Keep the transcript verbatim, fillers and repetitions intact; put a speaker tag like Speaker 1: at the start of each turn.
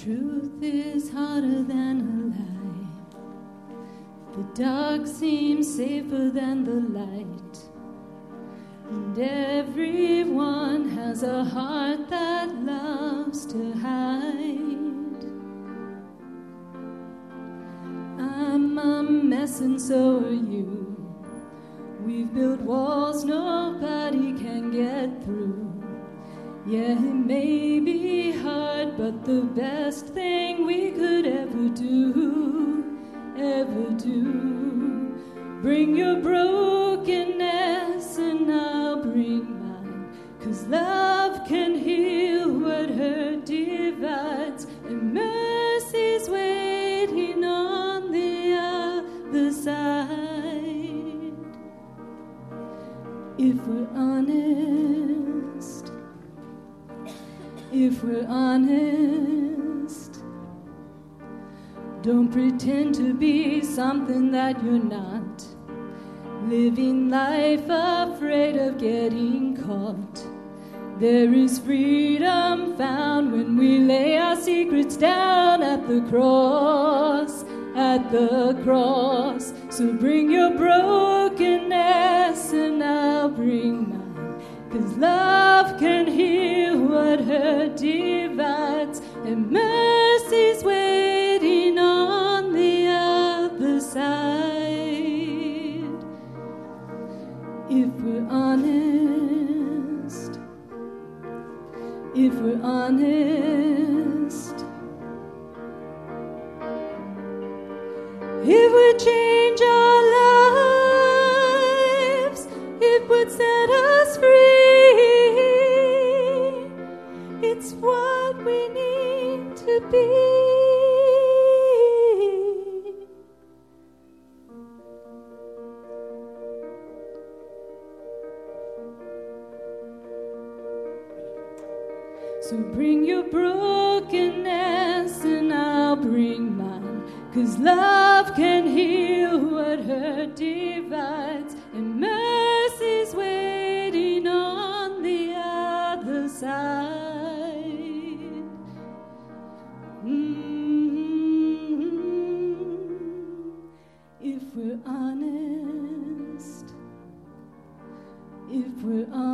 Speaker 1: truth is harder than a lie. The dark seems safer than the light. And everyone has a heart that loves to hide. I'm a mess and so are you. We've built walls nobody can get through. Yeah, it may be hard, but the best thing we could ever do, ever do. Bring your brokenness and I'll bring mine, 'cause love can heal what hurt divides, and mercy's waiting on the other side. If we're honest, if we're honest, don't pretend to be something that you're not. Living life afraid of getting caught. There is freedom found when we lay our secrets down at the cross, at the cross. So bring your brokenness and I'll bring mine, 'cause love can heal what hurt divides, and mercy's waiting on the other side. If we're honest, if we're honest, it would change our lives, it would set us free. It's what we need to be. So bring your brokenness and I'll bring mine, 'cause love can heal what hurt divides, and mercy's waiting on the other side. Mm-hmm. If we're honest, if we're honest,